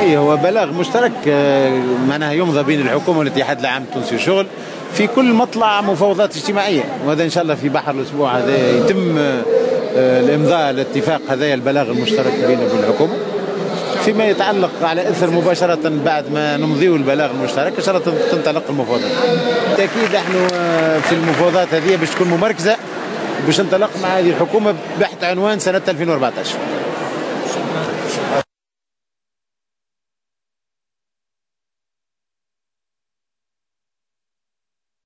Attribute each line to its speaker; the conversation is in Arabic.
Speaker 1: أي هو بلاغ مشترك معناها يمضى بين الحكومة والاتحاد العام التونسي للشغل في كل مطلع مفاوضات اجتماعية، وهذا إن شاء الله في بحر الأسبوع هذا يتم الإمضاء الاتفاق هذا البلاغ المشترك بين الحكومة فيما يتعلق على إثر مباشرة بعد ما نمضيو البلاغ المشترك إن شاء الله تنطلق المفاوضات. بالتأكيد نحن في المفاوضات هذه باش تكون ممركزة باش ننطلق مع هذه الحكومة بحث عنوان سنة 2014.